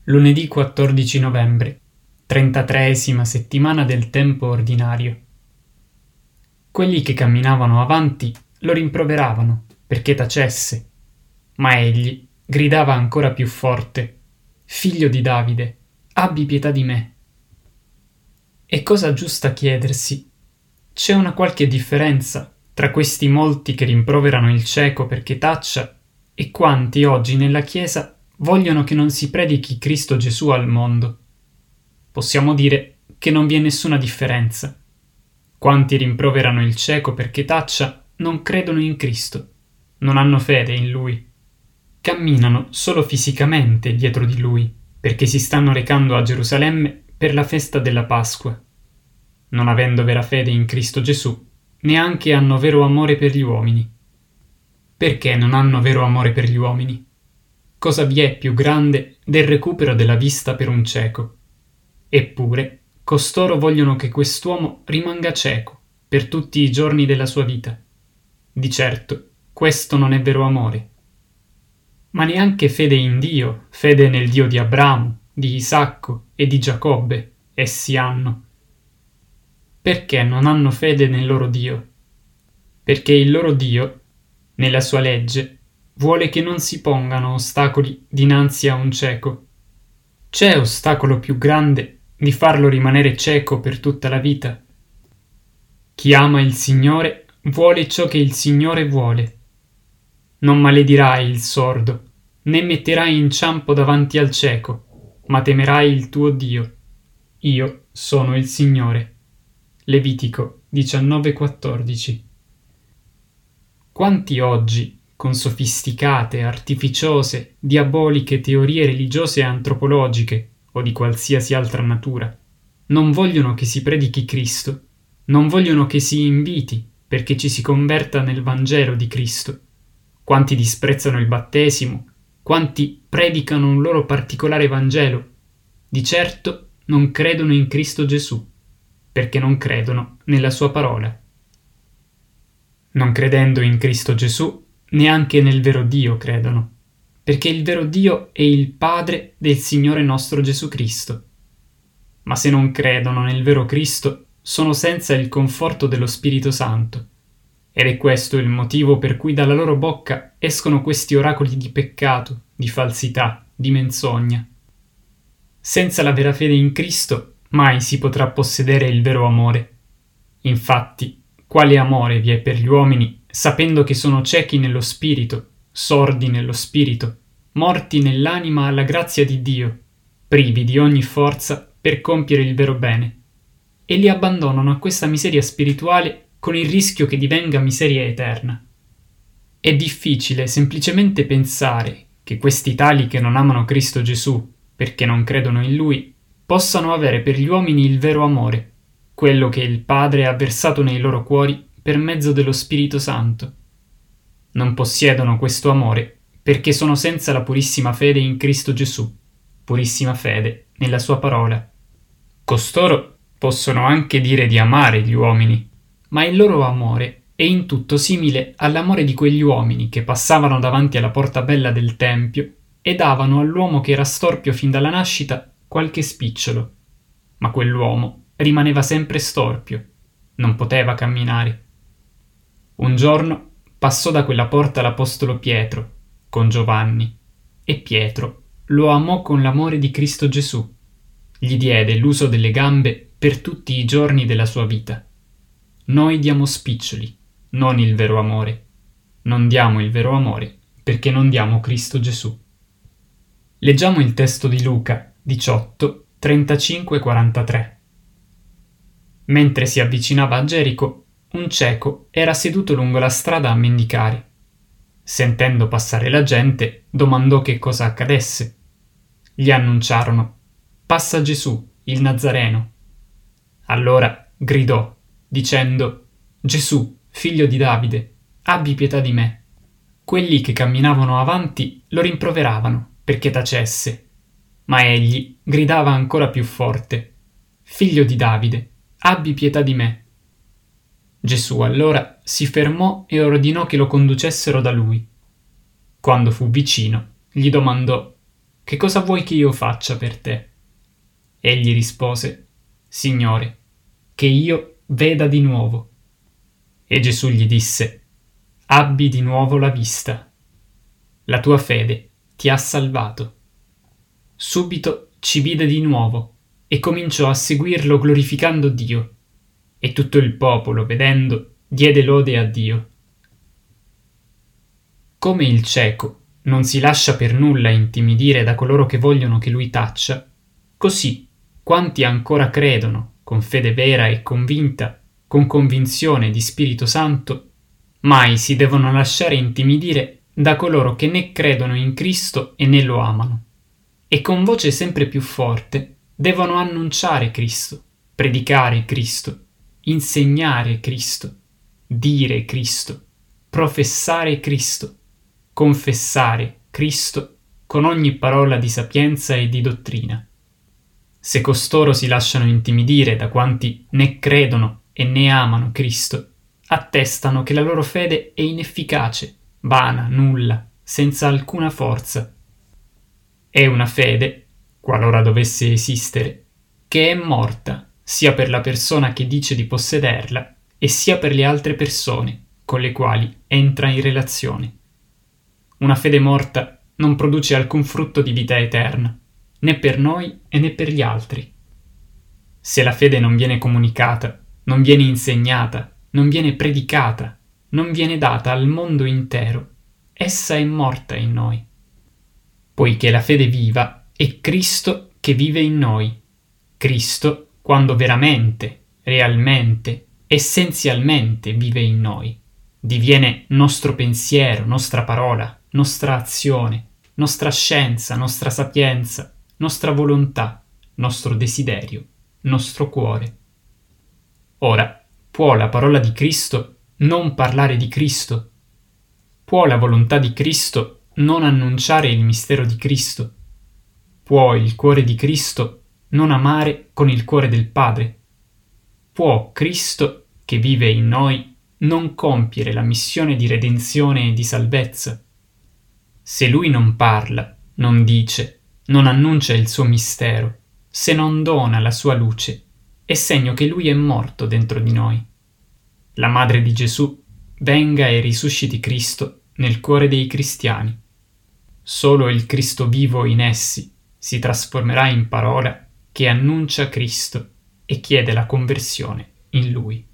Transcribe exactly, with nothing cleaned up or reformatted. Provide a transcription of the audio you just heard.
Lunedì quattordici novembre, trentatreesima settimana del tempo ordinario. Quelli che camminavano avanti lo rimproveravano perché tacesse, ma egli gridava ancora più forte: «Figlio di Davide, abbi pietà di me». È cosa giusta chiedersi: c'è una qualche differenza tra questi molti che rimproverano il cieco perché taccia e quanti oggi nella Chiesa vogliono che non si predichi Cristo Gesù al mondo? Possiamo dire che non vi è nessuna differenza. Quanti rimproverano il cieco perché taccia non credono in Cristo, non hanno fede in Lui. Camminano solo fisicamente dietro di Lui, perché si stanno recando a Gerusalemme per la festa della Pasqua. Non avendo vera fede in Cristo Gesù, neanche hanno vero amore per gli uomini. Perché non hanno vero amore per gli uomini? Cosa vi è più grande del recupero della vista per un cieco? Eppure, costoro vogliono che quest'uomo rimanga cieco per tutti i giorni della sua vita. Di certo, questo non è vero amore. Ma neanche fede in Dio, fede nel Dio di Abramo, di Isacco e di Giacobbe, essi hanno. Perché non hanno fede nel loro Dio? Perché il loro Dio, nella sua legge, vuole che non si pongano ostacoli dinanzi a un cieco. C'è ostacolo più grande di farlo rimanere cieco per tutta la vita? Chi ama il Signore vuole ciò che il Signore vuole. Non maledirai il sordo, né metterai inciampo davanti al cieco, ma temerai il tuo Dio. Io sono il Signore. Levitico diciannove quattordici. Quanti oggi, con sofisticate, artificiose, diaboliche teorie religiose e antropologiche, o di qualsiasi altra natura, non vogliono che si predichi Cristo, non vogliono che si inviti perché ci si converta nel Vangelo di Cristo. Quanti disprezzano il battesimo, quanti predicano un loro particolare Vangelo, di certo non credono in Cristo Gesù, perché non credono nella sua parola. Non credendo in Cristo Gesù, neanche nel vero Dio credono, perché il vero Dio è il Padre del Signore nostro Gesù Cristo. Ma se non credono nel vero Cristo, sono senza il conforto dello Spirito Santo. Ed è questo il motivo per cui dalla loro bocca escono questi oracoli di peccato, di falsità, di menzogna. Senza la vera fede in Cristo, mai si potrà possedere il vero amore. Infatti, quale amore vi è per gli uomini, sapendo che sono ciechi nello spirito, sordi nello spirito, morti nell'anima alla grazia di Dio, privi di ogni forza per compiere il vero bene, e li abbandonano a questa miseria spirituale con il rischio che divenga miseria eterna. È difficile semplicemente pensare che questi tali che non amano Cristo Gesù, perché non credono in Lui, possano avere per gli uomini il vero amore, quello che il Padre ha versato nei loro cuori per mezzo dello Spirito Santo. Non possiedono questo amore perché sono senza la purissima fede in Cristo Gesù, purissima fede nella sua parola. Costoro possono anche dire di amare gli uomini, ma il loro amore è in tutto simile all'amore di quegli uomini che passavano davanti alla porta bella del Tempio e davano all'uomo che era storpio fin dalla nascita qualche spicciolo. Ma quell'uomo rimaneva sempre storpio, non poteva camminare. Un giorno passò da quella porta l'apostolo Pietro, con Giovanni, e Pietro lo amò con l'amore di Cristo Gesù. Gli diede l'uso delle gambe per tutti i giorni della sua vita. Noi diamo spiccioli, non il vero amore. Non diamo il vero amore perché non diamo Cristo Gesù. Leggiamo il testo di Luca diciotto, trentacinque quarantatré. Mentre si avvicinava a Gerico, un cieco era seduto lungo la strada a mendicare. Sentendo passare la gente, domandò che cosa accadesse. Gli annunciarono: «Passa Gesù, il Nazareno». Allora gridò, dicendo: «Gesù, figlio di Davide, abbi pietà di me». Quelli che camminavano avanti lo rimproveravano perché tacesse, ma egli gridava ancora più forte: «Figlio di Davide, abbi pietà di me». Gesù allora si fermò e ordinò che lo conducessero da lui. Quando fu vicino, gli domandò: che cosa vuoi che io faccia per te? Egli rispose: Signore, che io veda di nuovo. E Gesù gli disse: Abbi di nuovo la vista. La tua fede ti ha salvato. Subito ci vide di nuovo e cominciò a seguirlo glorificando Dio. E tutto il popolo, vedendo, diede lode a Dio. Come il cieco non si lascia per nulla intimidire da coloro che vogliono che lui taccia, così quanti ancora credono con fede vera e convinta, con convinzione di Spirito Santo, mai si devono lasciare intimidire da coloro che né credono in Cristo e né lo amano, e con voce sempre più forte devono annunciare Cristo, predicare Cristo, insegnare Cristo, dire Cristo, professare Cristo, confessare Cristo con ogni parola di sapienza e di dottrina. Se costoro si lasciano intimidire da quanti né credono e né amano Cristo, attestano che la loro fede è inefficace, vana, nulla, senza alcuna forza. È una fede, qualora dovesse esistere, che è morta sia per la persona che dice di possederla e sia per le altre persone con le quali entra in relazione. Una fede morta non produce alcun frutto di vita eterna, né per noi e né per gli altri. Se la fede non viene comunicata, non viene insegnata, non viene predicata, non viene data al mondo intero, essa è morta in noi. Poiché la fede viva è Cristo che vive in noi. Cristo quando veramente, realmente, essenzialmente vive in noi. Diviene nostro pensiero, nostra parola, nostra azione, nostra scienza, nostra sapienza, nostra volontà, nostro desiderio, nostro cuore. Ora, può la parola di Cristo non parlare di Cristo? Può la volontà di Cristo non annunciare il mistero di Cristo? Può il cuore di Cristo non amare con il cuore del Padre? Può Cristo, che vive in noi, non compiere la missione di redenzione e di salvezza? Se Lui non parla, non dice, non annuncia il suo mistero, se non dona la sua luce, è segno che Lui è morto dentro di noi. La Madre di Gesù venga e risusciti Cristo nel cuore dei cristiani. Solo il Cristo vivo in essi si trasformerà in parola che annuncia Cristo e chiede la conversione in Lui.